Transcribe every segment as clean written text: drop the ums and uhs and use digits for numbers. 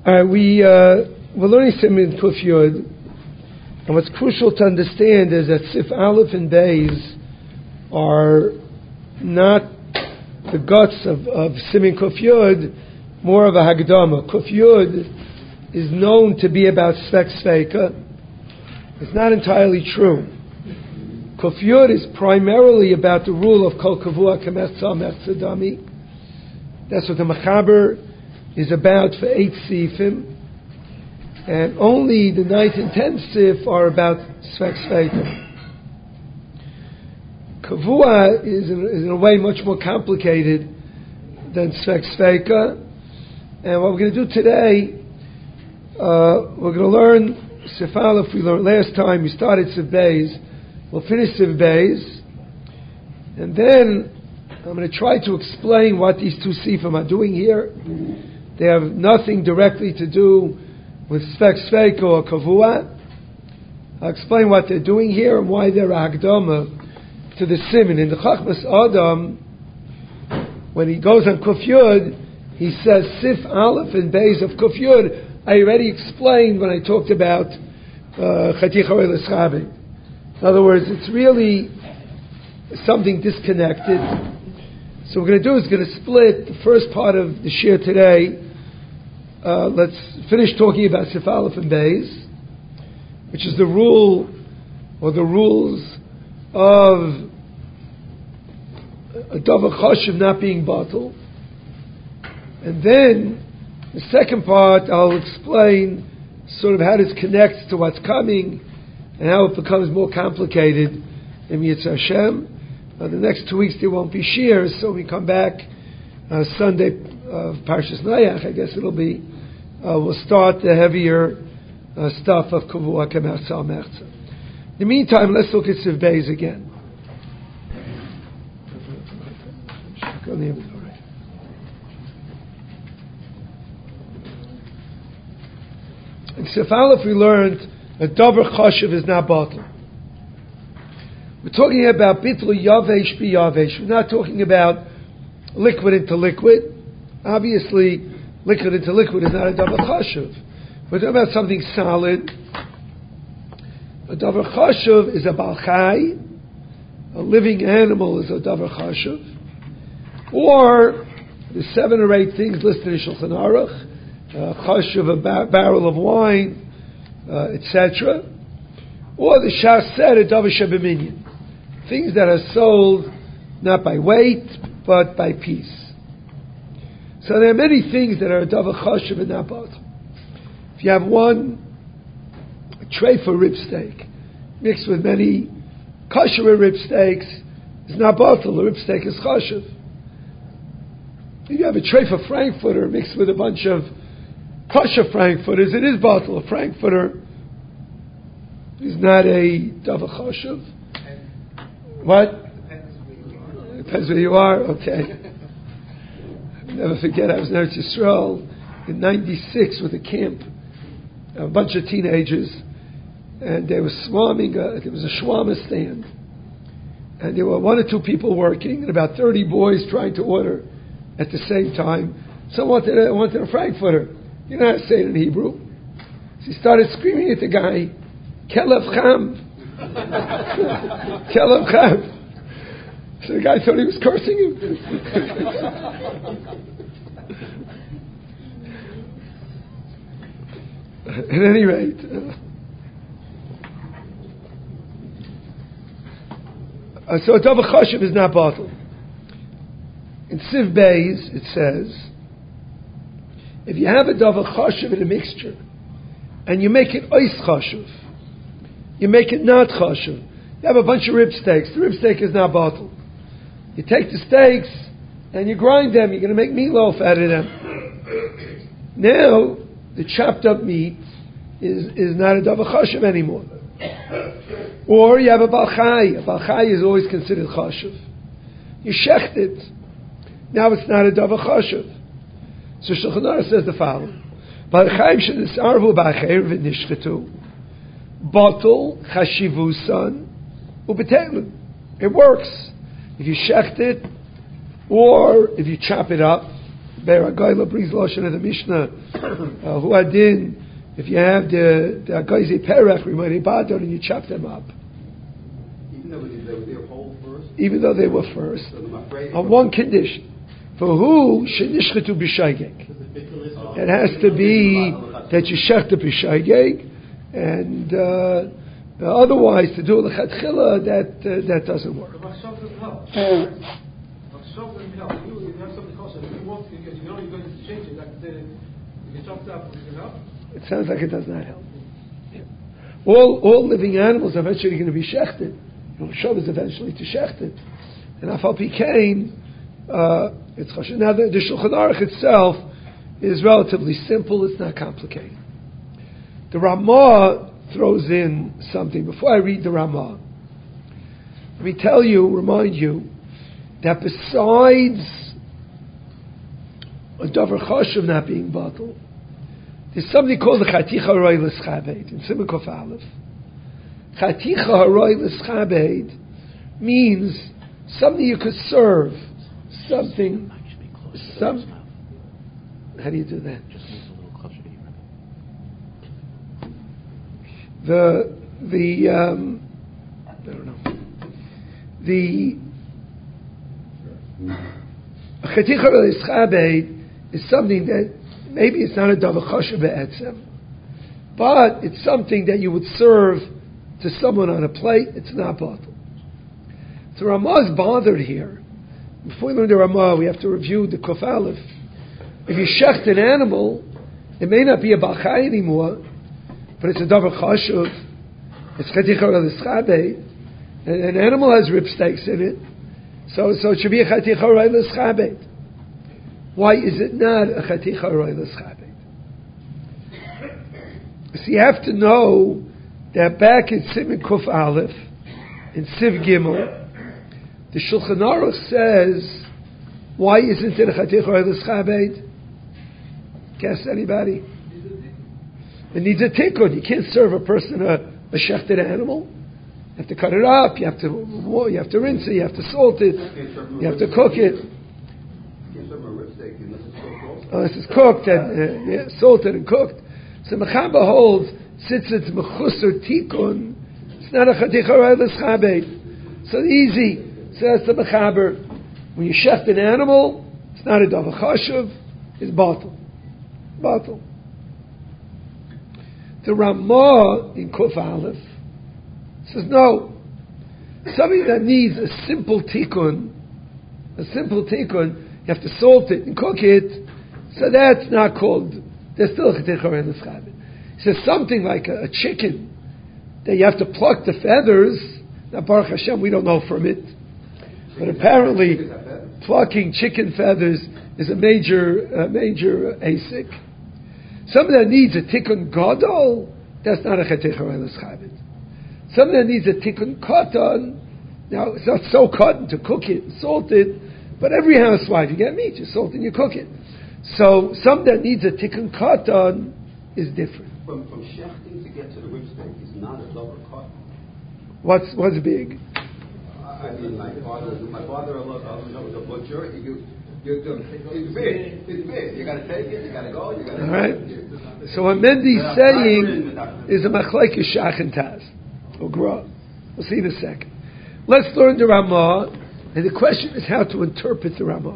We're learning Siman Kuf Yud, and what's crucial to understand is that Sif Aleph and Beis are not the guts of Siman Kuf Yud, more of a Hagdama. Kuf Yud is known to be about Svek Sveika. It's not entirely true. Kuf Yud is primarily about the rule of Kol Kavua Kemech Tzamech Tzadami. That's what the Machaber is about for 8 Sifim. And only the 9th and 10th Sif are about Svek Sveika. Kavua is in a way much more complicated than Svek Sveika. And what we're going to do today, we're going to learn Sif Aleph. We learned last time, we started Sif Beis. We'll finish Sif Beis. And then I'm going to try to explain what these two Sifim are doing here. They have nothing directly to do with Svek Sveika or Kavua. I'll explain what they're doing here and why they're Hagdama to the Siman. In the Chachmas Adam, when he goes on Kuf Yud, he says Sif Aleph and Beis of Kuf Yud. I already explained when I talked about Chaticha L'Schabe. In other words, it's really something disconnected. So what we're going to do is going to split the first part of the shir today. Let's finish talking about Sif Aleph and Beis, which is the rule or the rules of a Davar Chashuv not being batel. And then the second part I'll explain sort of how this connects to what's coming and how it becomes more complicated in Yitzhak Hashem. The next 2 weeks there won't be shears, so we come back Sunday of Parshas Nayach. I guess it'll be we'll start the heavier stuff of Kavua Kemech Tzamech. In the meantime, let's look at Sif Beis again. In Sif Aleph we learned that Davar Chashuv is not batel. We're talking about bittul yavesh bi yavesh. We're not talking about liquid into liquid. Obviously, liquid into liquid is not a davar chashuv. We're talking about something solid. A davar chashuv is a balchai. A living animal is a davar chashuv. Or the 7 or 8 things listed in Shulchan Aruch. Chashuv, a barrel of wine, etc. Or the Shas said a davar shebeminyan. Things that are sold not by weight, but by piece. So there are many things that are a davar chashuv and not batel. If you have a tray for rib steak, mixed with many kosher rib steaks, it's not batel. The rib steak is chashuv. If you have a tray for frankfurter mixed with a bunch of kosher frankfurters, it is batel. A frankfurter is not a davar chashuv. What? Depends where you are. Okay. I'll never forget, I was in Eretz Yisrael in '96 with a camp, a bunch of teenagers, and they were swarming. There was a shawarma stand, and there were 1 or 2 people working, and about 30 boys trying to order at the same time. Someone wanted a frankfurter. You know how to say it in Hebrew. So he started screaming at the guy, "Kelev Cham." Kelev Cham. So the guy thought he was cursing him. At any rate, so a davar chashuv is not batel. In Sif Beis it says, if you have a davar chashuv in a mixture, and you make it ois chashuv, you make it not chashuv. You have a bunch of rib steaks. The rib steak is not batel. You take the steaks and you grind them. You're going to make meatloaf out of them. Now, the chopped up meat is not a davar chashuv anymore. Or you have a balchai. A balchai is always considered chashuv. You shecht it. Now it's not a davar chashuv. So Shulchan Aruch says the following: Balchaim shenisarvu b'acher v'nishchetu batel chashivusan u'betelin. It works. If you shecht it, or if you chop it up, Be'er HaGoyla brings Lashon of the Mishnah. Hu Adin, if you have the Agayze Perech, Rimani Badon, and you chop them up. Even though they were first. On one condition. For who shenishchetu b'shaygeg. It has to be that you shechta b'shaygeg, and otherwise to do l'chatchila that doesn't work. It sounds like it does not help. Yeah. All living animals are eventually going to be shechted. Shav is eventually to shechted, and Afal Pikain, it's chashuv. Now the Shulchan Aruch itself is relatively simple; it's not complicated. The Ramah throws in something. Before I read the Ramah, let me remind you, that besides a davar chashuv not being bottled, there's something called the chaticha haroi l'schabed in Siman Kuf Aleph. Chaticha haroi l'schabed means something you could serve. Something. How do you do that? I don't know. The chaticha haroi l'schabed is something that maybe it's not a davar chashuv be'etzem, but it's something that you would serve to someone on a plate. It's not bottled. So Ramah is bothered here. Before we learn the Ramah, we have to review the Kuf Aleph. If you shecht an animal, it may not be a balchai anymore, but it's a davar chashuv. It's chaticha haroi l'schabed. An animal has ribsteaks in it, so it should be a chaticha haroi l'schabed. Why is it not a chaticha haroi l'schabed? So you have to know that back in Siman Kuf Aleph, in Siv Gimel, the Shulchan Aruch says, why isn't it a chaticha haroi l'schabed? Guess anybody? It needs a tikkun. You can't serve a person a shechted animal. You have to cut it up. You have to rinse it. You have to salt it. You have to cook it. This is cooked and salted and cooked. So Mechaba holds, since it's mechusar tikkun, it's not a chaticha haroi l'schabed. So easy. So that's the Mechaber. When you shecht an animal, it's not a davar chashuv. It's bottled. The Ramah in Kuf Aleph says no. Something that needs a simple tikkun, you have to salt it and cook it, so that's not called, there's still a chaticha haroi l'schabed. He says something like a chicken, that you have to pluck the feathers. Now Baruch Hashem, we don't know from it, but apparently plucking chicken feathers is a major asik. Something that needs a tikkun gadol, that's not a chaticha haroi l'schabed. Something that needs a tikkun katan, now it's not so cotton to cook it and salt it, but every housewife, you get meat, you salt and you cook it. So something that needs a tikkun katan is different. From shechting to get to the rib steak is not a davar katan. What's big? I mean, my father-in-law was a butcher. It's big. You got to take it. You got to go. You got to. All right. So what Mendy's saying is a machlekes shach and taz. We'll see in a second. Let's learn the Ramah, and the question is how to interpret the Ramah.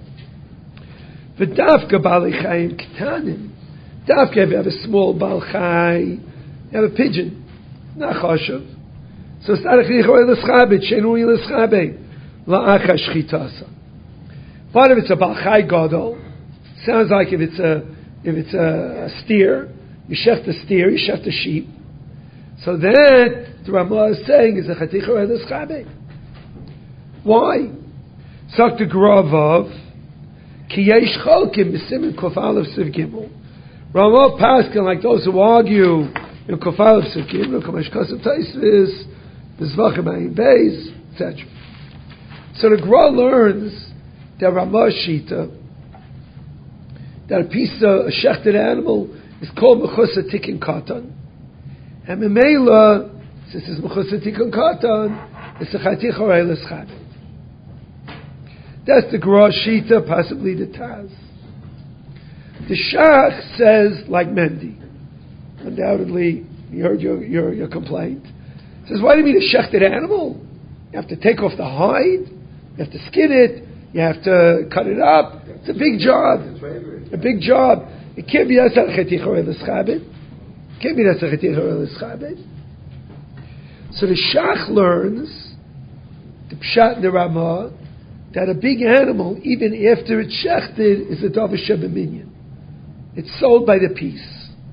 V'dafka balei chayim ketanim. Dafka, if you have a small bal chai, you have a pigeon, not chashuv. So it's not a chaticha haroi l'schabed, shenui l'schabed, la'acha shchitasa. But if it's a bal chai gadol, sounds like if it's a steer, you shecht a steer, you shecht a sheep. So that the Ramah is saying is a chaticha haroi l'schabed. Why? Sak the Gravav, ki yesh cholkim b'siman Kuf Aleph Siv Gimel. Ramah paskin like those who argue in Kuf Aleph Siv Gimel, Kamesh Kasav Taisvis, B'zvachim Ayin Beis, etc. So the Gra learns that Ramah Shita, that a piece of a shechted animal is called mechusar tikkun katan, and Memela, since it's mechusar tikkun katan, it's a chaticha haroi l'schabed. That's the Gra Shita, possibly the Taz. The Shach says like Mendy. Undoubtedly, you heard your complaint. He says, why do you mean a shechted animal? You have to take off the hide, you have to skin it, you have to cut it up. It's a big job. A big job. It can't be that's a chetich or l'schabed. It can't be that's a chetich or l'schabed. So the Shach learns, the Pshat and the Ramah, that a big animal, even after it's shechted, is a davar shebeminyan. It's sold by the piece.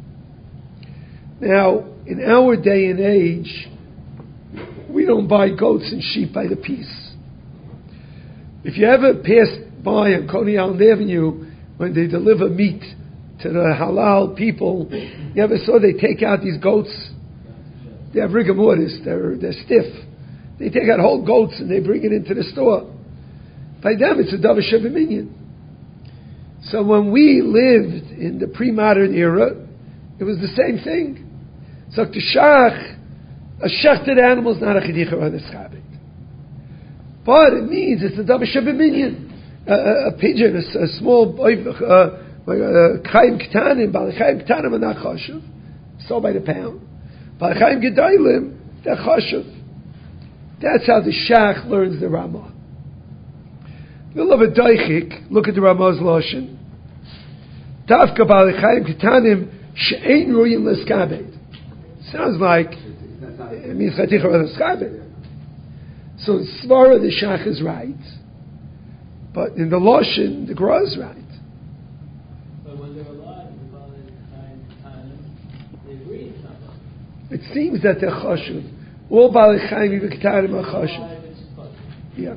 Now, in our day and age, we don't buy goats and sheep by the piece. If you ever passed by on Coney Island Avenue when they deliver meat to the halal people, you ever saw they take out these goats? They have rigor mortis, they're stiff. They take out whole goats and they bring it into the store. By them, it's a davar shebeminyan. So when we lived in the pre-modern era, it was the same thing. So to Shach, a shechted animal is not a chedicha or a schabit. But it means it's a davar shebeminyan. A pigeon, a small chayim ketanim, bal chayim ketanim are not chashuv, sold by the pound. Bal chayim gedailim, they're chashuv. That's how the Shach learns the Ramah. We'll have a daichik, look at the Ramah's lashon. Tafka bal chayim ketanim she'ein ruyin l'skabed. Sounds like it means chetich or l'skabed. So the svara the Shach is right, but in the lashon the Gra is right. But when they're alive, the bal chayim ketanim, they breed something. It seems that they're chashuv. All bal chayim ketanim are chashuv. Yeah.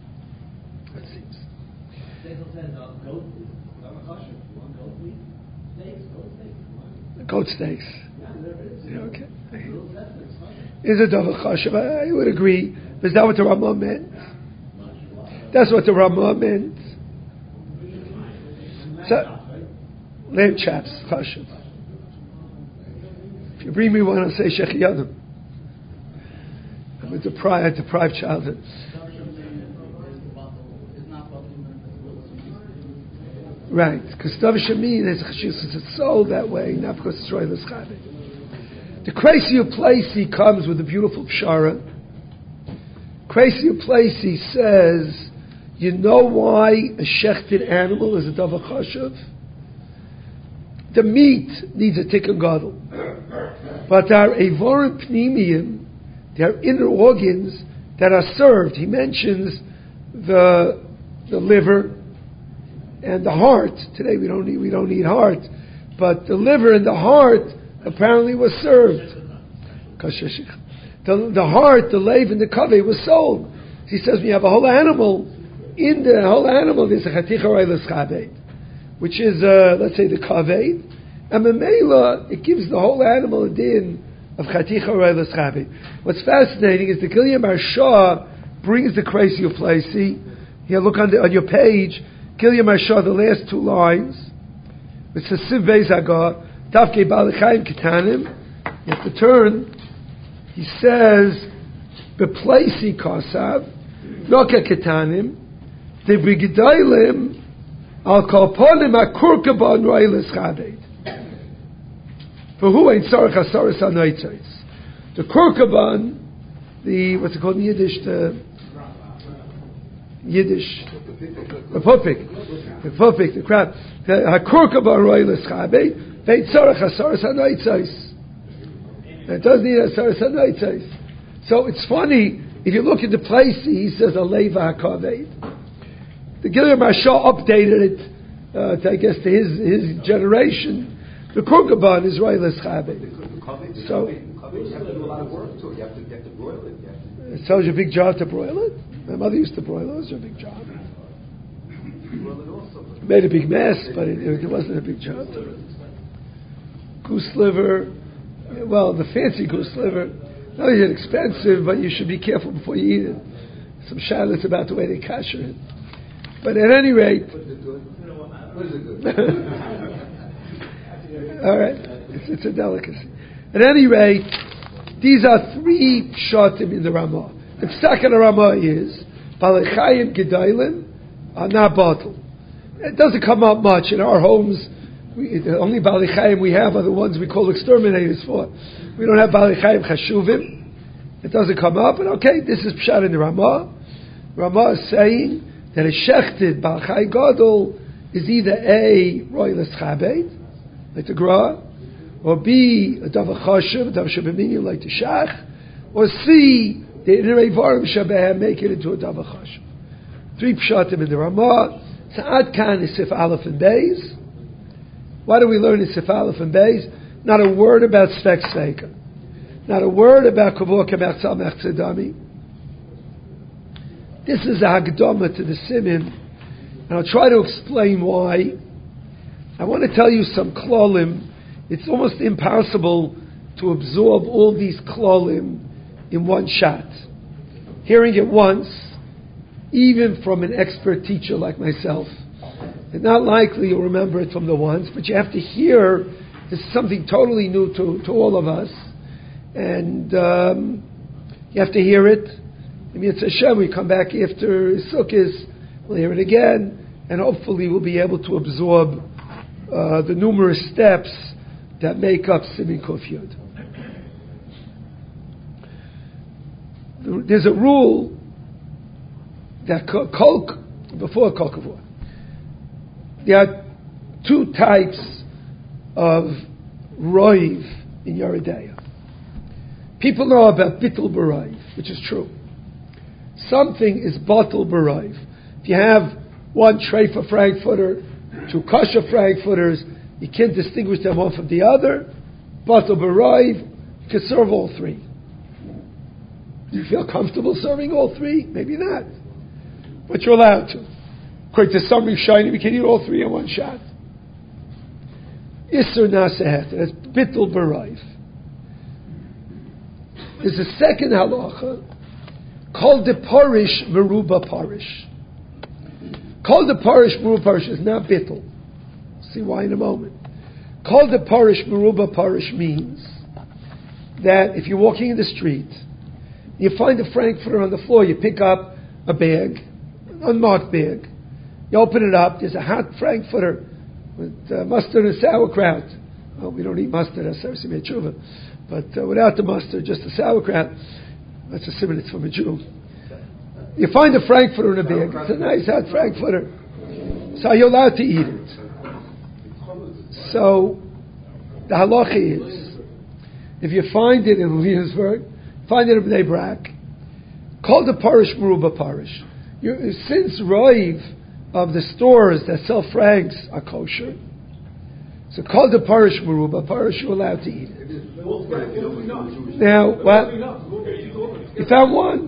Goat steaks. Yeah, okay. Is it davar chashuv? I would agree. Is that what the Ramah meant? That's what the Ramah meant. So, lamb chops, chashuv. If you bring me one, I'll say shechiyadim. I'm a deprived childhood. Right, because davar shemin is it's sold that way, not because it's roy l'schabed. The Crazy Uplaisi comes with a beautiful pshara. Crazy Uplaisi says, you know why a shechted animal is a davar chashuv? The meat needs a tikkun gadol, but there are evorim pnimiyim, there are inner organs that are served. He mentions the liver and the heart. Today we don't need heart, but the liver and the heart apparently was served. The heart, the leiv, and the kaveh was sold. He says when you have a whole animal, in the whole animal there's a chetich oray l'schabed, which is let's say the kaveh, and memela it gives the whole animal a din of chetich oray l'schabed. What's fascinating is the Gilya Marsha brings the Crazy Uplaisi. Here, look on your page. Gilya Marsha, the last two lines. It says Siv Beis Hagar, Tafkei Bal Chayim Ketanim. You have to turn. He says, Beplaisi Kosav, Noka Ketanim, De Bigidailim, Al Kalponim Akurkaban Roy L'Schabed. For who ain't Sarach Asaris Anoitzos? The Kurkaban, what's it called in Yiddish? The pupik, the crab. Hakurkaban Roy L'Schabed, Beit Sarach Asaris Anoitzos. It doesn't need a Asaris Anoitzos. So it's funny, if you look at the place, he says a Leva HaKaved. The Gilya Marsha updated it, I guess, to his generation. The Kurkaban is Roy L'Schabed. So, you have to do a lot of work to it. You have to broil it. It tells you a big job to broil it. My mother used to broil it. It was a big job. Broil it also. It made a big mess, but it wasn't a big job to it. Goose liver, well, the fancy goose liver, not only is it expensive, but you should be careful before you eat it. Some shadows about the way they kasher it. But at any rate... What is it good? What is it good? All right, it's a delicacy. At any rate, these are three pshatim in the Ramah. The psak in the Ramah is Balechayim Gedailim are not bottled. It doesn't come up much in our homes. The only Bali Chaim we have are the ones we call exterminators for. We don't have Bali Chaim Chashuvim. It doesn't come up, but okay, this is Pshat in the Ramah. Ramah is saying that a shechted Bal Chai Gadol is either A, Roilas Chabed, like the Gra, or B, a Davar Chashav, a Davar Shabaminim, like the Shach, or C, the Inrei Varim Shabbat make it into a Davar Chashav. 3 Pshatim in the Ramah. Sa'ad Khan is Sif Aleph and Beis. Why do we learn in Sif Aleph and Beis? Not a word about Svek Sveika. Not a word about Kavua Kemech Tzamech Tzedami. This is a Hagdama to the Simin, and I'll try to explain why. I want to tell you some klolim. It's almost impossible to absorb all these klolim in one shot. Hearing it once, even from an expert teacher like myself, it's not likely you'll remember it from the once, but you have to hear this is something totally new to all of us, and you have to hear it. I mean, it's Hashem, we come back after Sukkot, we'll hear it again, and hopefully we'll be able to absorb the numerous steps that make up Simin Kuf Yud. There's a rule that before Kol Kavua, there are 2 types of roiv in Yeridea. People know about bittul b'roiv, which is true. Something is bottle b'roiv. If you have 1 treif of Frankfurter, 2 kosher Frankfurters, you can't distinguish them one from the other. Bottle b'roiv, you can serve all 3. Do you feel comfortable serving all 3? Maybe not. But you're allowed to. According to some Rishonim, we can eat all 3 in one shot. Isser Nasehet, that's bittul b'roiv. There's a second halacha called the parish meruba parish. Called the parish meruba parish is not bittul. See why in a moment. Called the parish meruba parish means that if you're walking in the street, you find a Frankfurter on the floor, you pick up a bag, an unmarked bag, you open it up, there's a hot Frankfurter with mustard and sauerkraut. Well, we don't eat mustard, that's Sarsi Tshuva. But without the mustard, just the sauerkraut, that's a similitude from a Jew. You find a Frankfurter in a bag. It's a nice hot Frankfurter. So you're allowed to eat it. So the halacha is, if you find it in Williamsburg, find it in Bnei Brak, call the parish Meruba parish. Since roiv of the stores that sell franks are kosher, so call the parish Meruba parish, you're allowed to eat it. Now, what? You found 1.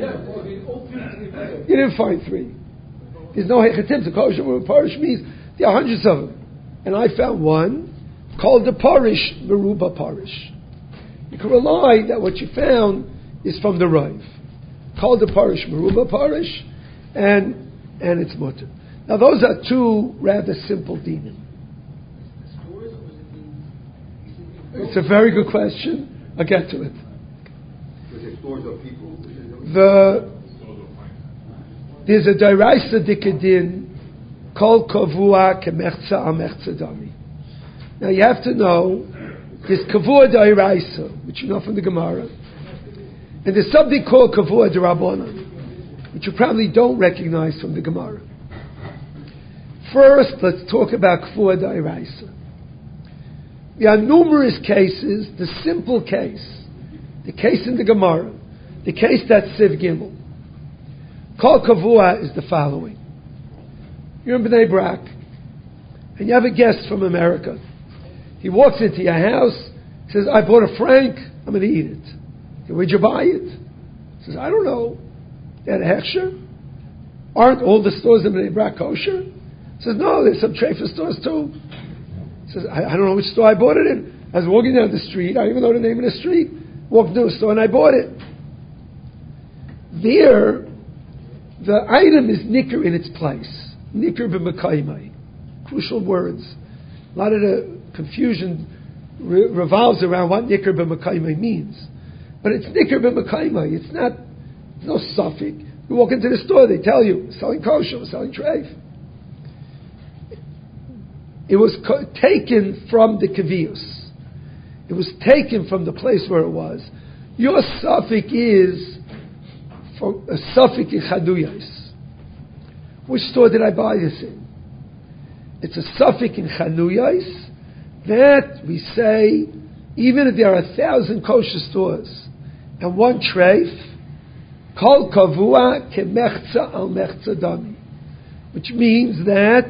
You didn't find 3. There's no hechatim to kosher Meruba parish means there are hundreds of them. And I found 1 called the parish Meruba parish. You can rely that what you found is from the roiv. Called the parish Meruba parish, and it's mutter. Now those are 2 rather simple dinim. It's a very good question. I'll get to it. There's a Dairaisa Dikadin called Kavua Kemechza Amechza Dami. Now you have to know there's Kavua Dairaisa, which you know from the Gemara, and there's something called Kavua D'Rabbanan, which you probably don't recognize from the Gemara. First, let's talk about Kavua Dairaisa. There are numerous cases. The simple case, the case in the Gemara, the case that's Siv Gimel. Kol Kavua is the following. You're in Bnei Brak, and you have a guest from America. He walks into your house, says, I bought a frank, I'm going to eat it. Say, where'd you buy it? He says, I don't know. At a Hechsher? Aren't all the stores in Bnei Brak kosher? He says, no, there's some treifa stores too. He says, I don't know which store I bought it in. I was walking down the street, I don't even know the name of the street. Walked to a store and I bought it. There, the item is nicker in its place. Nicker b'mekaymai. Crucial words. A lot of the confusion revolves around what nicker b'mekaymai means. But it's nicker b'mekaymai. It's not, there's no suffix. You walk into the store, they tell you, we're selling kosher, we're selling treif. it was taken from the Kevius. It was taken from the place where it was. Your suffix is for a suffix in Chanuyos. Which store did I buy this in? It's a suffix in Chanuyos that we say, even if there are 1,000 kosher stores and one treif, kol kavua kemechza al mechza dami, which means that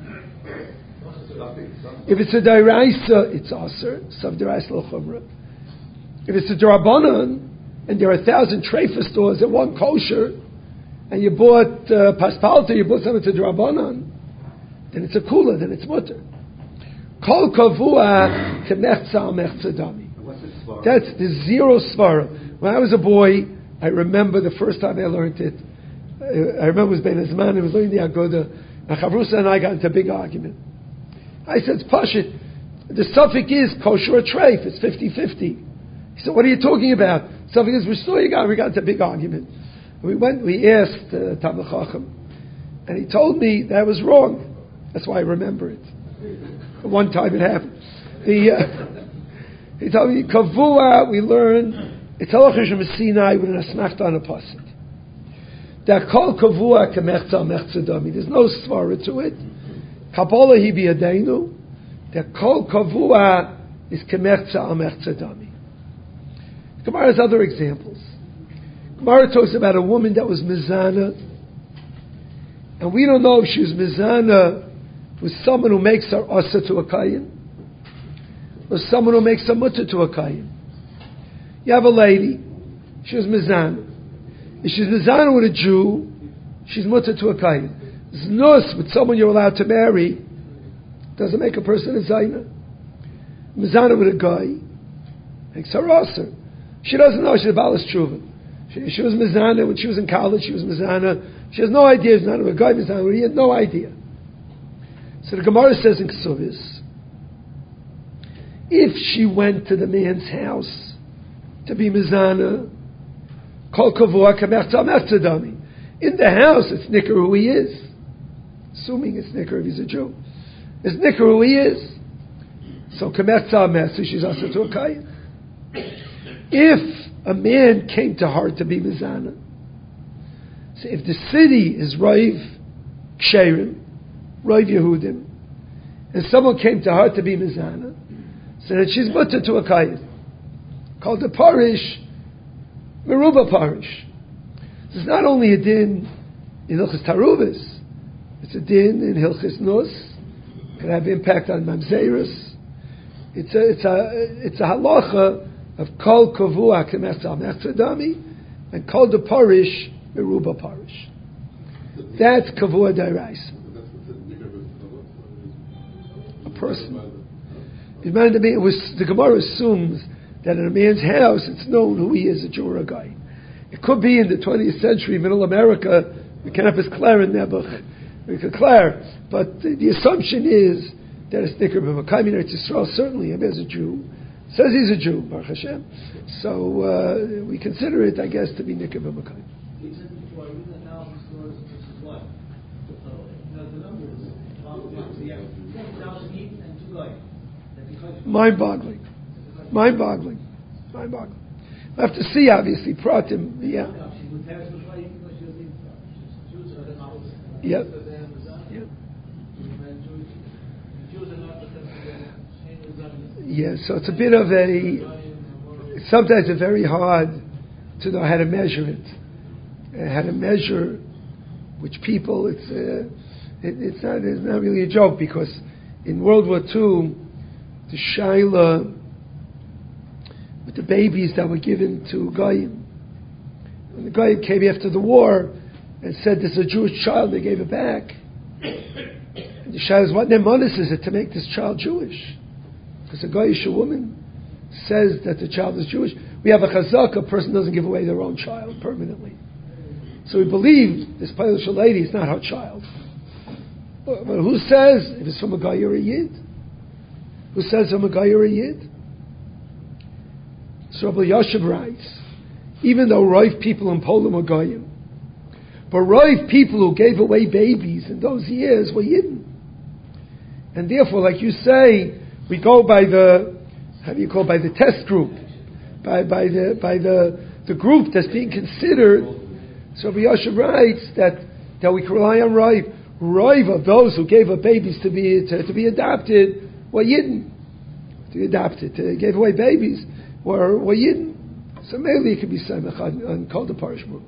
if it's a deraisa, it's aser, sav deraisa l'chumra. If it's a derabanan, and there are 1,000 treifa stores and one kosher, and you bought paspalta, you bought something to derabanan, then it's a kula, then it's mutter. Kol kavua kemechza al mechza dami. That's the zero svara. When I was a boy, I remember the first time I learned it. I remember it was Ben Azman, I was learning the Agoda, and Chavrusa and I got into a big argument. I said, it's pashit. The suffix is kosher or treif, it's 50-50. He said, what are you talking about? Suffix is restore, we got into a big argument. We asked Talmid Chacham, and he told me that was wrong. That's why I remember it. One time it happened. He told me, kavua, we learn, it's halacha shemesinai with an asmachta on a pasuk. That kol kavua kemechza mechza dami. There's no svara to it. Kabbalah hi biyadenu. That kol kavua is kemechza mechza dami. Gemara has other examples. Gemara talks about a woman that was mizana, and we don't know if she was mizana with someone who makes her asa to a kayin, or someone who makes a mutter to a kayin. You have a lady, she was mizana. If she's mizana with a Jew, she's mutter to a kayin. Znus with someone you're allowed to marry doesn't make a person a zayna. Mizana with a guy makes her asa. She doesn't know she's a balas tshuva. She was mizana when she was in college. She was mizana. She has no idea. Mizana with a guy. Mizana with, he had no idea. So the Gemara says in Ksuvis, if she went to the man's house to be mizana, kol kavua kamechza mechza dami. In the house, it's nicker who he is. Assuming it's nicker if he's a Jew. It's nicker who he is. So kamechza mechza, she's also to a kayin. If a man came to her to be mizana, so if the city is Raiv Ksherim, Raiv Yehudim, and someone came to her to be mizana, so that she's mutter to a kayin, called the parish, Meruba parish. It's not only a din in Hilchis Taruvas, it's a din in Hilchis Nus. It can have impact on Mamzeirus. It's a halacha of kol kavua kemechza mechza dami, and kol the parish Meruba parish. That's kavua deraisa. A person. It was the Gemara assumes that in a man's house it's known who he is, a Jew or a guy. It could be in the 20th century, Middle America, we can have his Clare in Nebuch, we could Clare, but the assumption is that it's Nicker B'Makayim in Eretz Yisrael, certainly him as a Jew, says he's a Jew, Baruch Hashem. So we consider it, I guess, to be Nicker B'Makayim. Mind-boggling. I have to see, obviously, Pratim, yeah. Yep. Yeah, so it's a bit of sometimes it's very hard to know how to measure it. How to measure which people, it's not really a joke, because in World War II, the Shaila, with the babies that were given to Goyim. When the Goyim came after the war and said, this is a Jewish child, they gave it back. And the Shaila is, what nemanis is it to make this child Jewish? Because a Goyish woman says that the child is Jewish. We have a chazak, a person doesn't give away their own child permanently. So we believe this Polish lady is not her child. But who says if it's from a Goy or a Yid? Who says from a Goy or a Yid? So Rabbi Yashiv writes, even though Rav people in Poland were Goyim, but Rav people who gave away babies in those years were Yidden. And therefore, like you say, we go by the, by the test group, by the group that's being considered. So Rabbi Yosef writes that we can rely on Raiv of those who gave up babies to be adopted were Yidden. To be adopted, gave away babies were Yidden. So maybe it could be Samech on Kol the Parish group.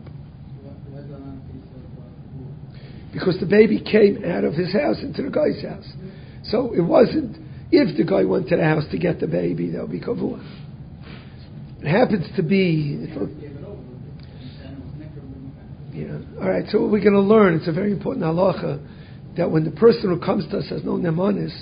Because the baby came out of his house into the guy's house. So it wasn't, if the guy went to the house to get the baby, that would be Kavua. It happens to be... All right, so what we're going to learn, it's a very important halacha, that when the person who comes to us has no nemanis,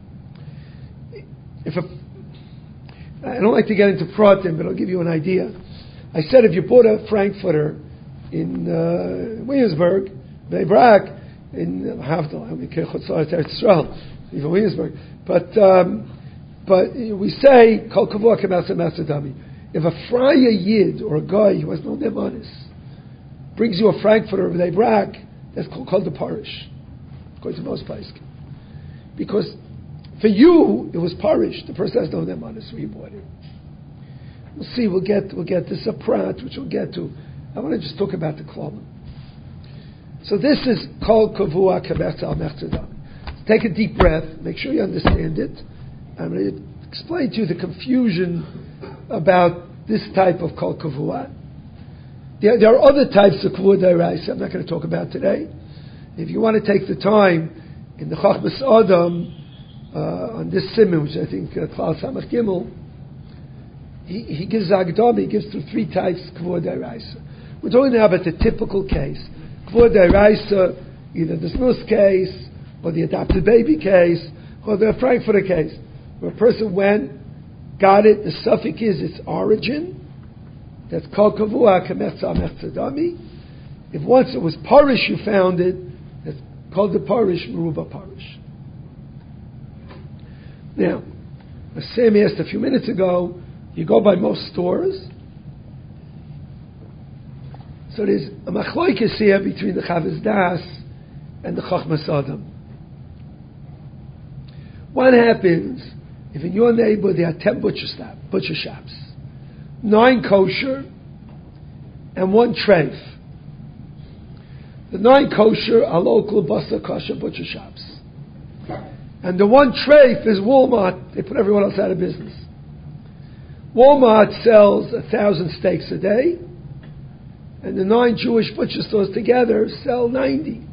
I don't like to get into pratim, but I'll give you an idea. I said if you bought a Frankfurter in Williamsburg, Bnei Brak, in Havdalah, even Williamsburg, but we say Kol Kavua K'Matzah Matzadami. If a Friar Yid or a guy who has no nemanis brings you a Frankfurter of Bnei Brak, that's called the parish, according to most places. Because for you, it was parish. The person has no nemanis, so you bought it. We'll see. We'll get this a prat, which we'll get to. I want to just talk about the klal. So this is Kol Kavua K'Matzah Al Mechtzadam. Take a deep breath. Make sure you understand it. I'm going to explain to you the confusion about this type of Kol Kavua. There are other types of Kavua D'Oraisa I'm not going to talk about today. If you want to take the time in the Chachmas Adam on this siman, which I think Klal Samach Gimel, he gives Agdam, he gives through three types of Kavua D'Oraisa. We're talking now about the typical case. Kavua D'Oraisa, either the Znus case, or the adopted baby case, or the Frankfurter case, where a person went, got it, the suffix is its origin. That's Kol Kavua K'Matzah Mechtzadami. If once it was parish you found it, that's called the parish, Meruba parish. Now, as Sam asked a few minutes ago, you go by most stores. So there's a machloikes here between the Chavos Das and the Chachmas Adam. What happens if in your neighborhood there are 10 butcher shops, 9 kosher, and 1 treif? The 9 kosher are local Basa kosher butcher shops. And the 1 treif is Walmart. They put everyone else out of business. Walmart sells 1,000 steaks a day, and the 9 Jewish butcher stores together sell 90.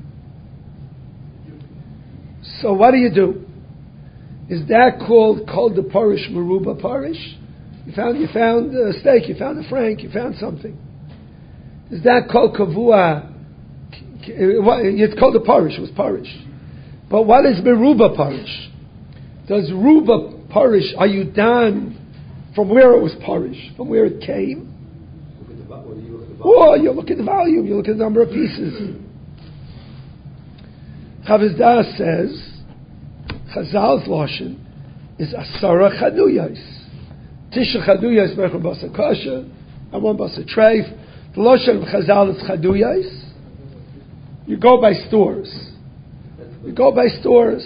So what do? Is that called the parish, Meruba parish? You found a steak, you found a frank, you found something. Is that called Kavua? It's called the parish, it was parish. But what is Meruba parish? Does Ruba parish, are you done from where it was parish, from where it came? Or you look at the volume, you look at the number of pieces. Chavos Das says, Chazal's Lashon is Asara Chaduyos. Tisha Chaduyos Mechur Basa Kasha, and 1 Basa Treif. The Lashon of Chazal is Chaduyos. You go by stores. You go by stores.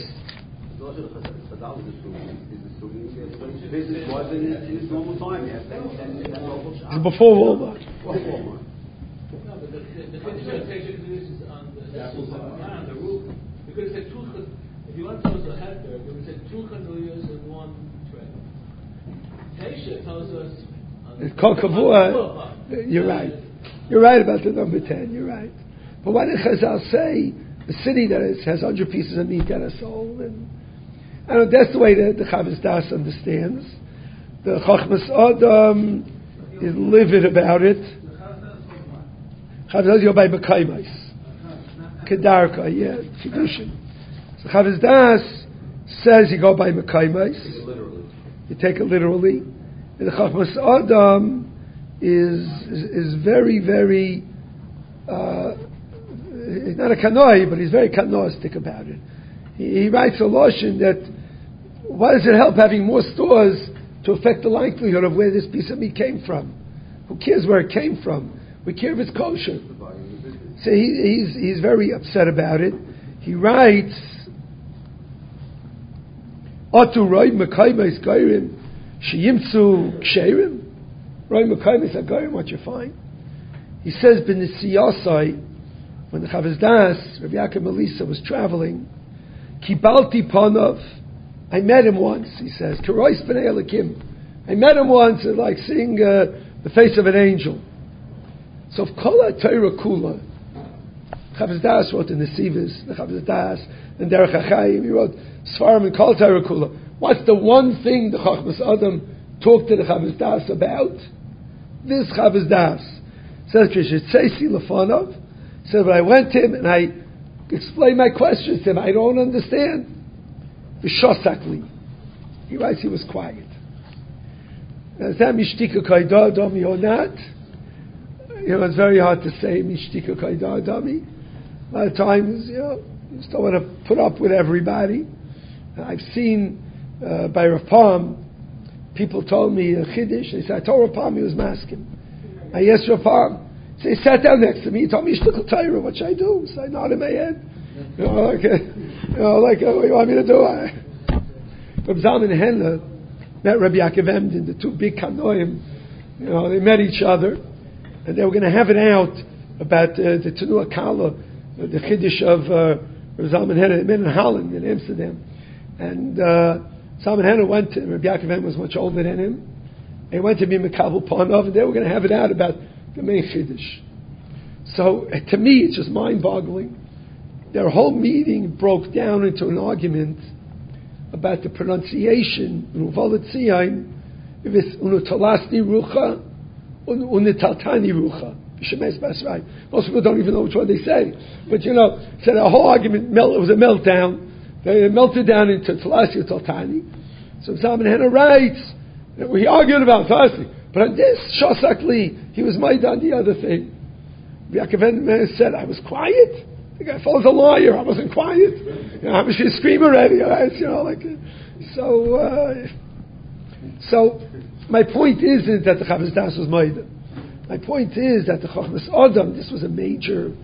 Business was in its normal time. Before Walmart. No, but the interpretation is on the roof. Because it said if you want to tell us a heter, it would say 2 Chaduyos and 1 tray. Teisha tells us it's called Kavua. You're right. You're right about the number 10. You're right. But why did Chazal say the city that has 100 pieces of meat that are sold? And I don't know, that's the way that the Chavos Das understands. The Chachmas Adam is livid about it. Chavos Das go by Mekaymais. Kedarka, Kedushin. So Chavos Das says you go by Mekaymais. You take it literally. And the Chachmas Adam is very, very he's not a kanoi, but he's very kanoistic about it. He writes a lashon that why does it help having more stores to affect the likelihood of where this piece of meat came from? Who cares where it came from? We care if it's kosher. So he's very upset about it. He writes Otu roi mekaymes gairim sheyimtzu ksherim. Roi mekaymes agairim, what you find? He says, b'nisiyasai, when the Chavos Das, Rabbi Yaakov Melisa, was traveling, kibalti panav, I met him once, he says, Kerois b'nei Elikim. I met him once, like seeing the face of an angel. So, Kol Torah Kula, Chavos Das wrote in the Sivas, the Chavos Das, and Derech HaChaim, he wrote Sfarim and Kol Torah Kula. What's the one thing the Chachmas Adam talked to the Chavos Das about? This Chavos Das says, Kishetzeisi Lefanov, said, when I went to him and I explained my questions to him, I don't understand. V'shosakli. He writes he was quiet. Is that mishtika kaidah dami or not? It's very hard to say mishtika kaidah dami. A lot of times, you just don't want to put up with everybody. I've seen by Rav Palm, people told me a chiddush. They said, I told Rav Palm he was masking. I asked Rav Palm. So he sat down next to me. He told me, "Shtickle Torah, what should I do?" So I nodded my head. What do you want me to do? Rabbi Zalman Henle met Rabbi Yaakov Emden, the two big kanoim. They met each other, and they were going to have it out about the Tenua Kala, the chiddush of Rabbi Zalman Henle. They met in Holland, in Amsterdam, and Zalman Henle went to Rabbi Yaakov Emden was much older than him. They went to be Mekabel Panov, and they were going to have it out about the main chiddush. So to me, it's just mind-boggling. Their whole meeting broke down into an argument about the pronunciation. If it's unutalasni rucha, unitaltani rucha. Most people don't even know which one they say. But said a whole argument. It was a meltdown. They melted down into talasni and taltani. So Zalman Henle writes, he argued about talasni. But on this, Shosakli, he was made on the other thing. Yaakov Emden said, I was quiet. The guy was a lawyer. I wasn't quiet. I was going to scream already. So my point isn't that the Chavos Das was made. My point is that the Chachmas Adam, this was a major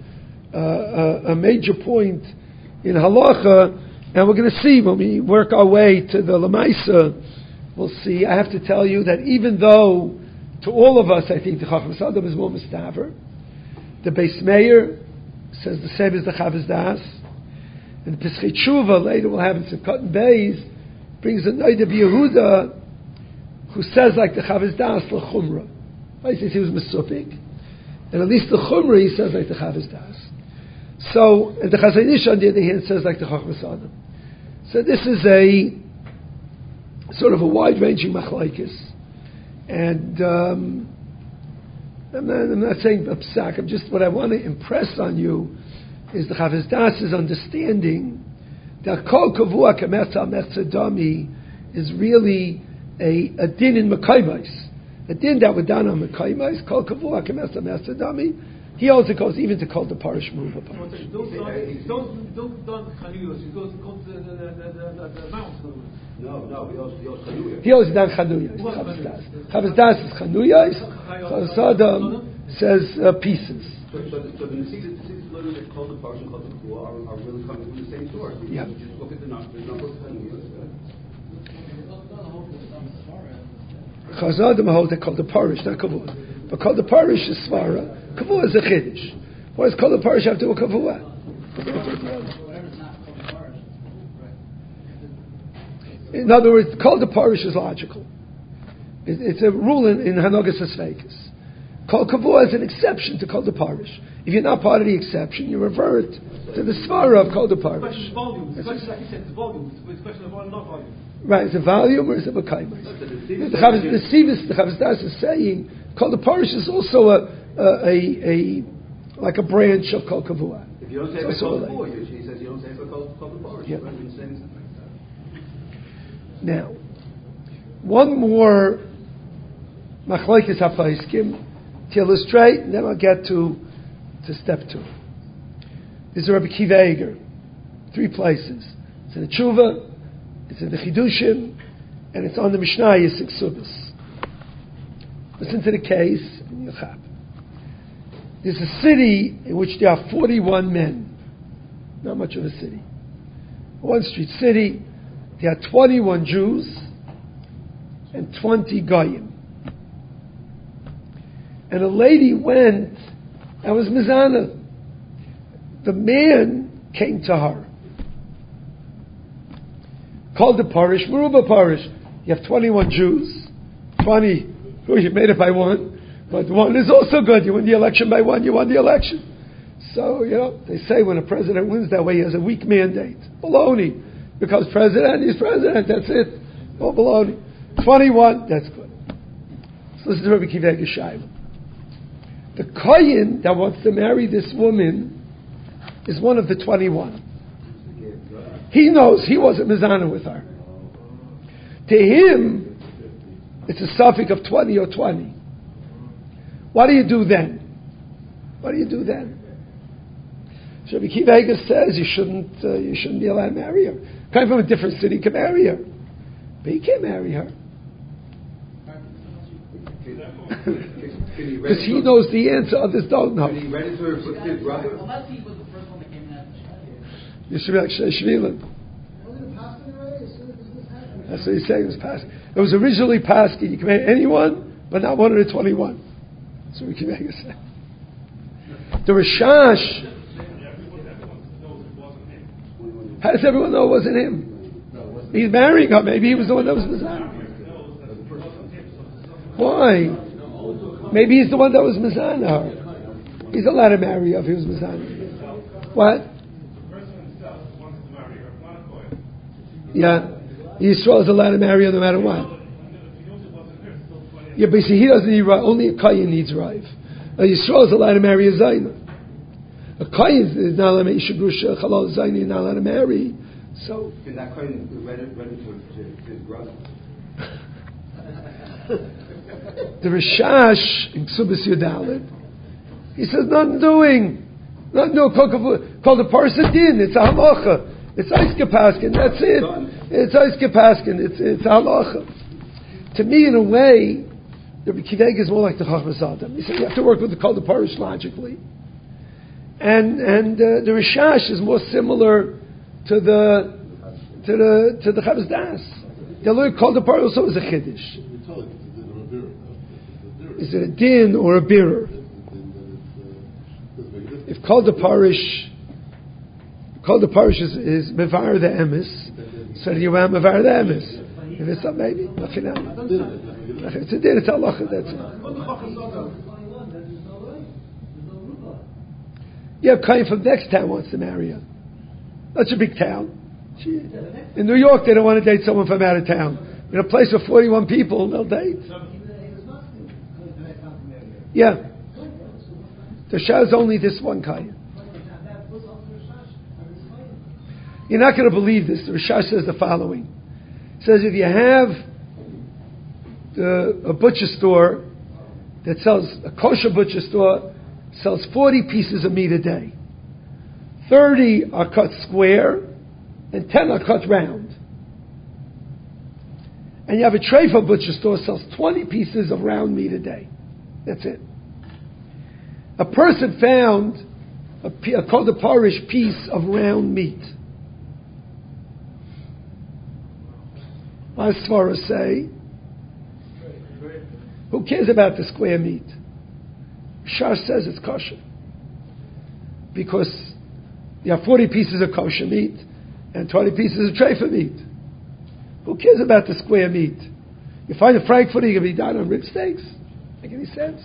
point in halacha, and we're going to see when we work our way to the Lamaisa. We'll see. I have to tell you that even though, to all of us, I think the Chachmas Adam is more mistaver, the Beis Meir says the same as the Chavos Das, and the Pesachei Tshuva, later we'll have in Sukkot and Beis, brings a Noida Yehuda, who says like the Chavos Das, l'chumra. He says he was Mesupik, and at least the Chumra he says like the Chavos Das. So, and the Chazon Ish on the other hand says like the Chachmas Adam. So this is a sort of a wide-ranging machlokes, and I'm not saying psak. I'm just what I want to impress on you is the Chavos Das' understanding that kol kavua kemetza metzadami is really a din in mekaymos, a din that would done on mekaymos. Kol kavua kemetza metzadami. He also goes even to call the parish move upon. Don't chanuyos. You go to the mountain. No, he He also done chanuyos. Chavos Das. Chavos Das is chanuyos. Chavos Adam says pieces. So the Nesidas that call the parish and call the kavua are really coming from the same source. Yeah. You just look at the number of chanuyos. Chavos Adam holds they call the parish, not kavua. But called the parish is svara. Kavua is a chiddush. What does called the parish have to do with kavua? In other words, called the parish is logical. It's a rule in Hanogas Asfekis. Called kavua is an exception to called the parish. If you're not part of the exception, you revert to the svara of called the parish. The question is volume. The question, like you said, is volume. It's a question of volume, not volume. Right, is it volume or is it mekaymes? The Chavos Das is saying called the parish is also a like a branch of kol kavua. If you don't say it's called the kavua, he says you don't say it's called the parish. Yep. Right? Now, one more machlokes hapaiskim to illustrate, and then I'll get to step 2. This is Rabbi Kiva Eger. 3 places. It's in the Tshuva, it's in the Chidushim, and it's on the Mishnah Yisik Subis. Listen to the case in Yechab. There's a city in which there are 41 men. Not much of a city. One street city, There are 21 Jews and 20 Goyim. And a lady went and was mizana. The man came to her. Called the parish, Meruba parish. You have 21 Jews, 20, you made it by one, but one is also good. You win the election by one, you won the election. So, they say when a president wins that way, he has a weak mandate. Baloney. Becomes president, he's president, that's it. No baloney. 21, that's good. So listen to Rabbi Akiva Eiger Shaila. The Kohen that wants to marry this woman is one of the 21. He knows he wasn't mizana with her. To him, it's a suffix of 20 or 20. What do you do then? So Rabbi Akiva Eiger says you shouldn't be allowed to marry her. Coming from a different city, you can marry her, but you can't marry her because he knows the answer. Others don't know. Did he register with his brother? You should be like Shvilin. That's what he's saying. It was passed. It was originally passed. You can marry anyone, but not one of the 21. That's what we can make it say. The Rishash. How does everyone know it wasn't him? He's marrying her. Maybe he was the one that was mizana. Why? Maybe he's the one that was mizana. He's allowed to marry her if he was mizana. What? Yeah. Yisrael is allowed to marry her no matter what. Yeah, but see, he doesn't need Rav. Only a Kayin needs Rav. Yisrael is allowed to marry a Zaina. A Kayin is not allowed to marry Shagrusha, Chalal Zaina, not allowed to marry. So. Did that Kayin read it to his brother? The Rishash in Ksubas Yudalit, he says, nothing doing. Called the Parsa Din. It's a halacha. It's Aiske Paskin. That's it. It's Aiske Paskin. It's a halacha. To me, in a way, the Rabbi Akiva Eiger is more like the Chachmas Adam. He said you have to work with the Kol the Parish logically, and the Rishash is more similar to the Chavos Das. The Lord Kol the Parish also is a Chiddush. Is it a din or a birur? If Kol the Parish is mevar the emes, so you have mevar the emes. If it's not, maybe it's a din. It's halacha. That's it. Yeah, Kain from next town wants to marry her. That's a big town. In New York, they don't want to date someone from out of town. In a place with 41 people, they'll date. Yeah. The Shah is only this one Kain. You're not going to believe this. The Rishash says the following. It says if you have a butcher store that sells, a kosher butcher store, sells 40 pieces of meat a day. 30 are cut square and 10 are cut round. And you have a treifa butcher store sells 20 pieces of round meat a day. That's it. A person found a called a parish piece of round meat. My Svara say, who cares about the square meat? Shar says it's kosher. Because you have 40 pieces of kosher meat and 20 pieces of treifa meat. Who cares about the square meat? You find a Frankfurter, you're going to be down on rib steaks? Make any sense?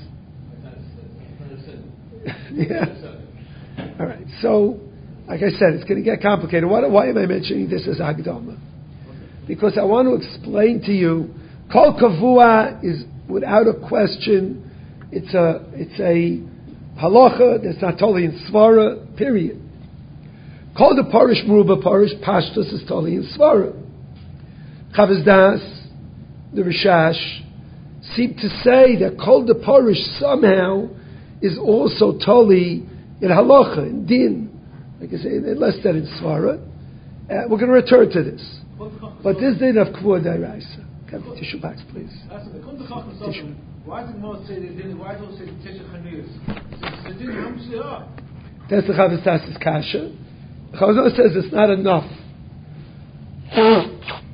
Yeah. All right. So, like I said, it's going to get complicated. Why am I mentioning this as Hagdama? Because I want to explain to you, Kol Kavua is without a question, it's a halacha that's not totally in Svara, period. Kol the Parish Meruba Parish, Pashtus is totally in Svara. Chavos Das, the Rishash, seem to say that Kol the Parish somehow is also totally in halacha, in din, like I say, less than in Svara. We're going to return to this. But this din of Kvua Dairaisa. Can I have tissue box, please? Tissue. Why did Moshe say the din? Why don't say Tisha Chaniyos? The din comes up. That's the Chavos Das' kasha. Chavos Das says it's not enough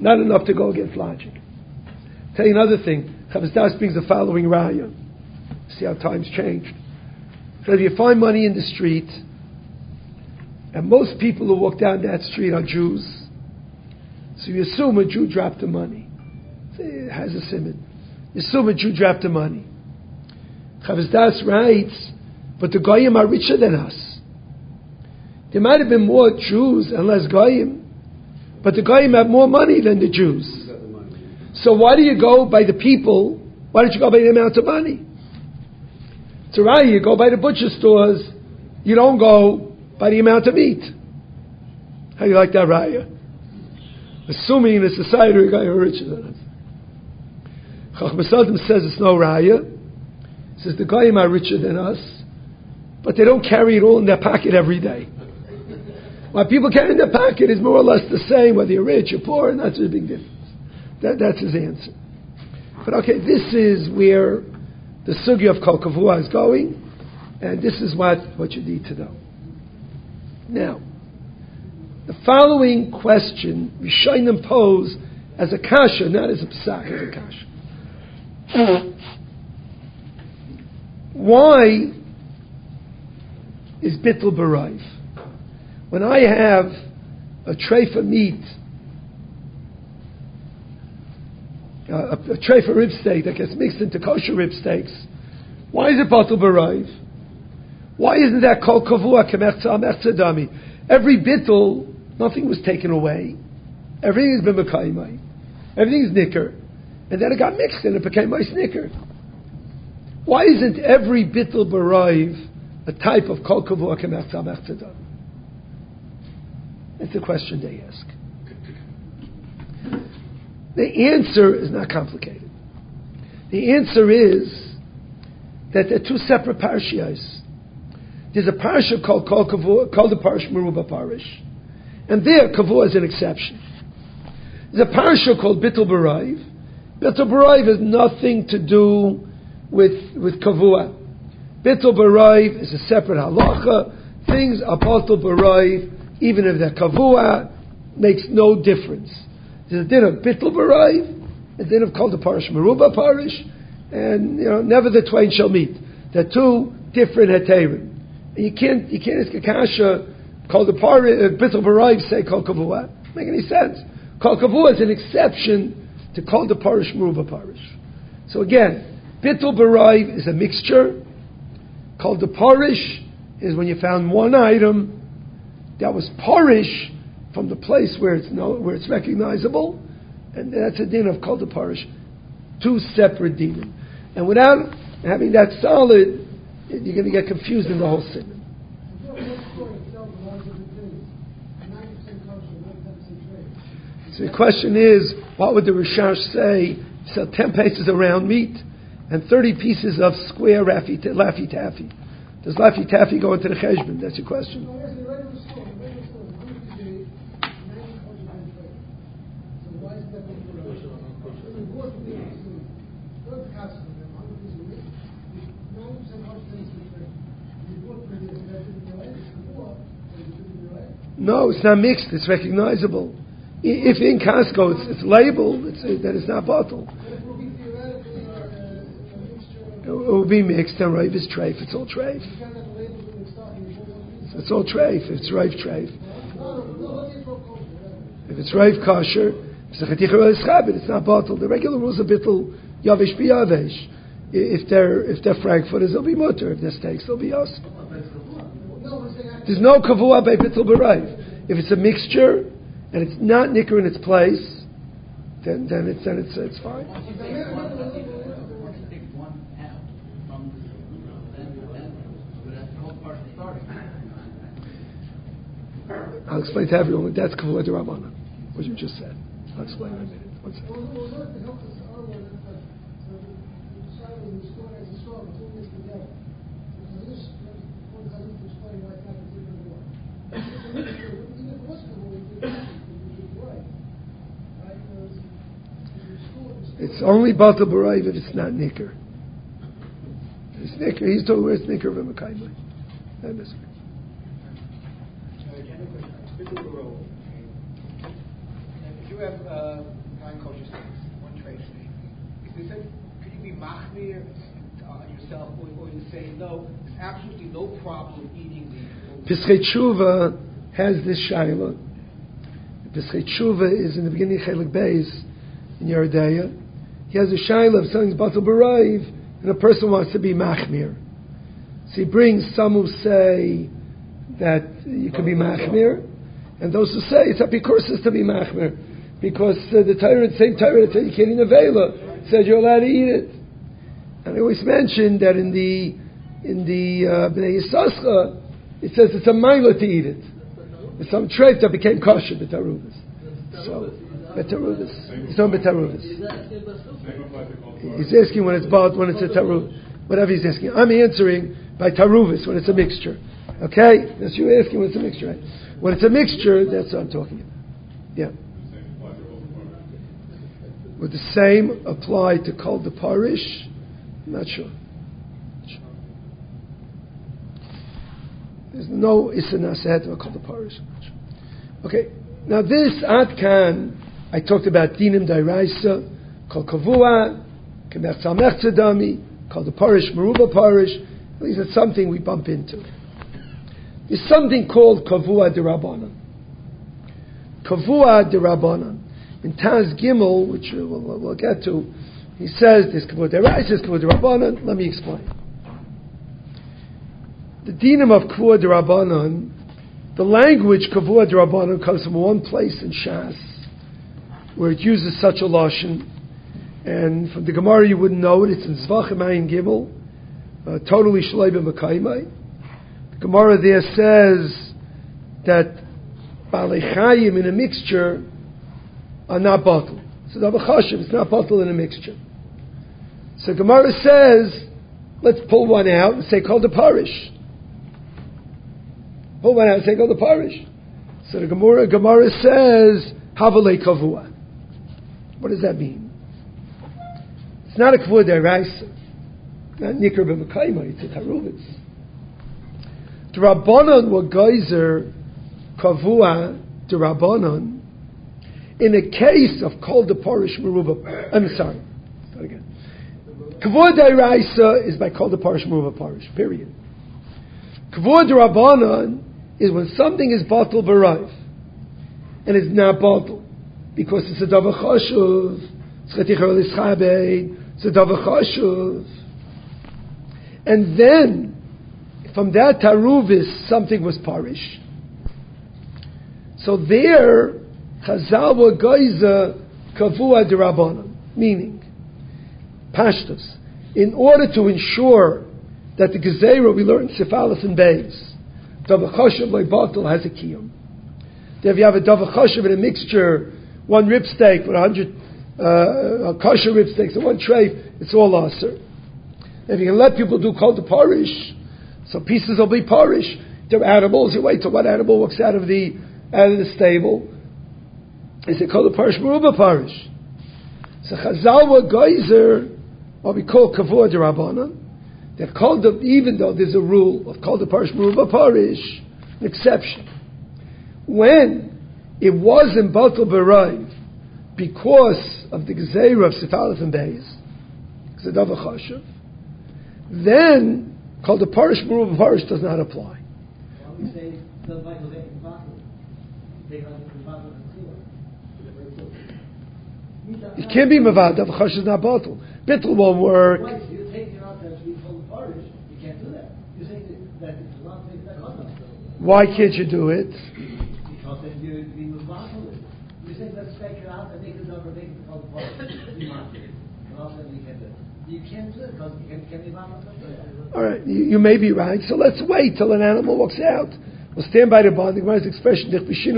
not enough to go against logic. Tell you another thing. Chavos Das brings the following raya. See how times changed. So if you find money in the street, and most people who walk down that street are Jews, so you assume a Jew dropped the money. It has a simon. You assume a Jew dropped the money. Chavos Das writes, but the Goyim are richer than us. There might have been more Jews and less Goyim, but the Goyim have more money than the Jews. So why do you go by the people? Why don't you go by the amount of money? It's a raya, you go by the butcher stores, you don't go by the amount of meat. How do you like that raya? Assuming in a society a guy who are richer than us. Chacham Sadim says it's no raya. He says the Goyim are richer than us, but they don't carry it all in their pocket every day. What people carry in their pocket is more or less the same, whether you're rich or poor, and that's a big difference. That's his answer. But okay, this is where the sugya of Kol Kavua is going, and this is what you need to know. Now, the following question Rishonim pose as a kasha, not as a psak, as a kasha. Why is bittul b'raiv? When I have a tray for meat, a tray for rib steak that gets mixed into kosher rib steaks, why is it bittul b'raiv? Why isn't that kol kavua k'mechza mechza dami? Every bittul, nothing was taken away. Everything has been mekayimai. Everything is nicker. And then it got mixed and it became my snicker. Why isn't every bittul b'raiv a type of kol kavua k'mechza mechza dami? That's the question they ask. The answer is not complicated. The answer is that they're two separate parashiyos. There's a parasha called the Parish Meruba Parish, and there Kavua is an exception. There's a parasha called Bittul B'raiv. Bittul B'raiv has nothing to do with Kavua. Bittul B'raiv is a separate halacha. Things are Bittul B'raiv, even if they're Kavua, makes no difference. There's a din of Bittul B'raiv, a din of called the Parish Meruba Parish, and never the twain shall meet. They're two different heterim. And you can't ask a kasha called the Bittul B'raiv say Kol Kavua. Make any sense? Kol Kavua is an exception to call the Parish Meruba Parish. So again, Bittul B'raiv is a mixture. Called the Parish is when you found one item that was Parish from the place where it's recognizable, and that's a din of Kol the Parish. Two separate dinim. And without having that solid, you're going to get confused in the whole siman. So the question is, what would the Rishash say? Sell 10 pieces of round meat and 30 pieces of square Laffy Taffy. Does Laffy Taffy go into the cheshbon? That's your question. No, it's not mixed. It's recognizable. If in Costco it's labeled, then it's not bottled. It will be mixed. And raiv is treif. It's all treif. It's all treif. It's raiv treif. If it's raiv kosher, it's not bottled. The regular rules are bittul yavesh biyavesh. If they're frankfurters, they'll be mutter. If they're steaks, they'll be us. There's no kavua by bittul b'raiv. If it's a mixture and it's not nicker in its place, then it's fine. I'll explain to everyone. That's kavua d'Rabbanan, what you just said. I'll explain in a minute. One second. It's only Batal B'raiv if it's not Nicker. If it's Nicker, he's told where it's Nicker of a Mekayimai. If you have buying kosher steaks, one tray steak. If they said, could you be machmir yourself, or you say no, there's absolutely no problem eating the. Pischei Tshuva has this shaila. Pischei Tshuva is in the beginning of Chelik Beis in Yeridea. He has a shaila of something's batal b'raiv, and a person wants to be machmir. So he brings some who say that you can be machmir, and those who say it's apikursis to be machmir, because the Torah, the same Torah that said you can't eat nevela, said you're allowed to eat it. And I always mention that in the Bnei Yissaschar, it says it's a mila to eat it. There's some trait that became kosher, betaruvas. So, betaruvas. It's not betaruvas. He's asking when it's a taruv, whatever he's asking. I'm answering by taruvas when it's a mixture. Okay? That's you asking when it's a mixture, right? When it's a mixture, that's what I'm talking about. Yeah. Would the same apply to kol the parish? I'm not sure. There's no isanas ahead of kol the parish. Okay. Now this atkan, I talked about dinim dairaisa, kol kavua, kemech tzamech tzadami, kol the parish, meruba parish. These are something we bump into. There's something called kavua derabanan. Kavua derabanan. In Taz Gimel, which we'll get to, he says there's kavua deraisa, there's kavua derabanan. Let me explain. The dinim of kavua derabanan, the language kavua derabanan comes from one place in Shas where it uses such a lashon, and from the Gemara you wouldn't know it. It's in Zvachim Ayin Gimel, totally shlei b'makaymai. The Gemara there says that Balei Chayim in a mixture are not bottled. So it's not bottled in a mixture. So Gemara says, let's pull one out and say called the parish. Pull one out and say called the parish. So the Gemara says Havalei Kavua. What does that mean? It's not a Kavua deraisa, not Nikar b'Mekayma, it's a Taruvitz. The Rabbanon were geyser Kavua the Rabbanon in a case of called the parish meruba. I'm sorry. Start again. Kavua deraisa is by called the parish meruba parish. Period. Kavua the Rabbanon is when something is bottled b'raiv and it's not bottled because it's a davar chashuv. It's a davar chashuv. And then from that taruvis something was parish. So there Chazal were geyser kavua derabanan, meaning pashtus. In order to ensure that the gezerah we learned Sifalus and Beis, davar chashuv lo'batel has a kiyum. If you have a davar chashuv in a mixture, one rib steak with 100 kosher rib steaks in one tray, it's all aser. If you can let people do kol the parish, so pieces will be parish. They're animals. You wait till one animal walks out of the stable. They say kol the parish meruba parish. So Chazal were geyser, what we call kavua derabanan. They're called them, even though there's a rule of kol the parish meruba parish, an exception. When it wasn't batal b'raiv because of the gezerah of Sifalus and Beis, because the davar chashuv, then called the parish meruba parish does not apply. It can't be mavad. Davar chashuv is not batal. Bittul won't work. You take it out that we call the parish. You can't do that. You say that it's not taking that conduct. Why can't you do it? Because then you're being mavad. You say let's take it out and make it over, make it called the parish. You can't do it because you can't be mavad. All right, you may be right. So let's wait till an animal walks out. We'll stand by the bond. The Gemara's expression,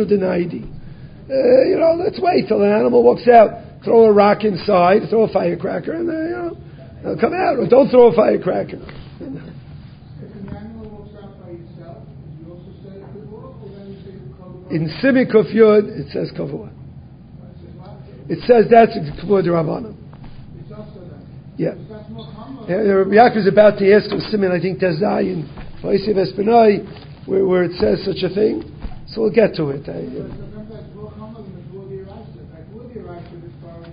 let's wait till an animal walks out. Throw a rock inside, throw a firecracker, and they'll come out. Or don't throw a firecracker. If an animal walks out by itself, you also say kavua, or then you say kavua? In Simi Kuf Yud, it says kavua. It says that's kavua derabanan. It's also that. Yeah. That's more common. Yaakov is about to ask him Simin, I think Tezai in Vaysev Espinai, where it says such a thing. So we'll get to it. Sometimes it's more common than the kavua deraisa. Like kavua deraisa, as far as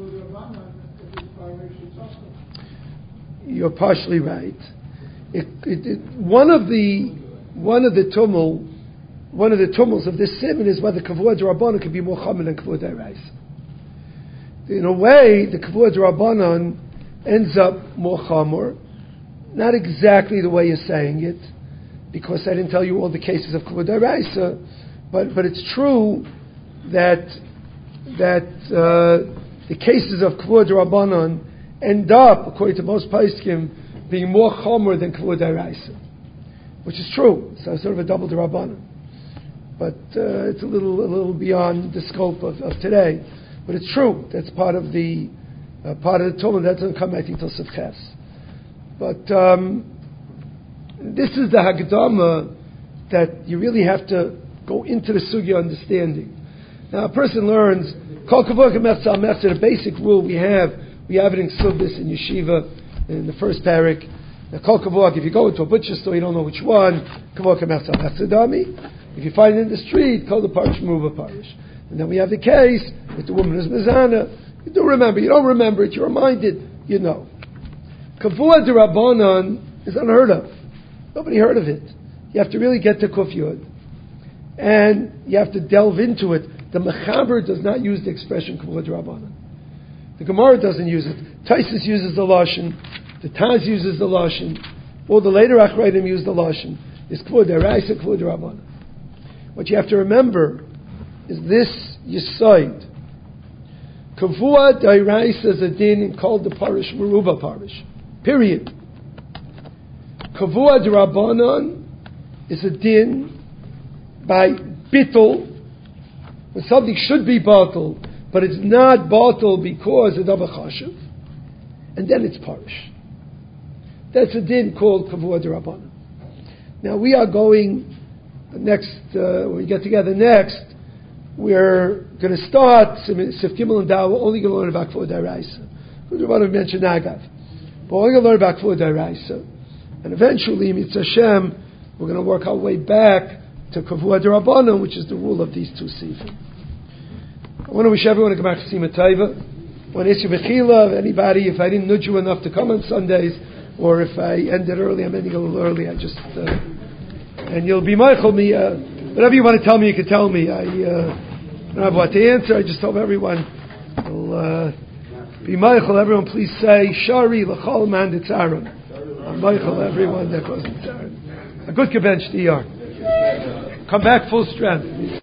kavod rabbanan if it's by Reish Tzachar. You're partially right. One of the tumults of this simon is whether kavod rabbanan could be more chamer than kavod deraisa. In a way, the kavod rabbanan ends up more chamer, not exactly the way you're saying it, because I didn't tell you all the cases of kavod deraisa, but it's true that the cases of kavod rabbanan end up, according to most poskim, being more chomer than kavod deraisa, which is true. So it's sort of a double derabanan, but it's a little beyond the scope of today. But it's true. That's part of the Talmud. That doesn't come, I think, till Sivches. But this is the Hagdama that you really have to go into the sugya understanding. Now, a person learns Kol Kavod Mechzal Mechzer. The basic rule we have it in Ksubis, in Yeshiva, in the first parak. Now, Kol Kavod, if you go into a butcher store, you don't know which one. Kavod Mechzal Mechzer Dami. If you find it in the street, Kol the Parish, Meruba Parish. And then we have the case with the woman who's Mizana. You do remember. You don't remember it. You're reminded. You know. Kavod Rabbanan is unheard of. Nobody heard of it. You have to really get to Kuf Yud. And you have to delve into it. The Mechaber does not use the expression Kavod Rabbanan. The Gemara doesn't use it. Taisus uses the Lashon. The Taz uses the Lashon. All the later Achrayim use the Lashon. It's Kavod Deraisa, Kavod Rabbanan. What you have to remember is this Yisoid. Kavod Deraisa is a din called the Parish, Meruba Parish. Period. Kavod Rabbanan is a din by bittul, when something should be batal, but it's not batal because it's davar chashuv, and then it's parish. That's a din called Kavod Rabbanan. Now we are going next, when we get together next, we're going to start Sif Gimel and Dal. We're only going to learn about Kavod Deraisa. Kavod Rabbanan mentioned Nagav, but we're only going to learn about Kavod Deraisa, and eventually, Mitzvah Hashem, we're going to work our way back to Kavod Rabbanan, which is the rule of these two sifim. I want to wish everyone a Gemach Sima Taiva. When it's Bechila, anybody, if I didn't nudge you enough to come on Sundays, or if I ended early, I'm ending a little early, I just, and you'll be Michael me, whatever you want to tell me, you can tell me. I don't have what to answer, I just told everyone, will be Michael, everyone please say, Shari L'chol Man D'Tzaron. Michael, everyone that goes D'Tzaron. A good Kebench DR. Come back full strength.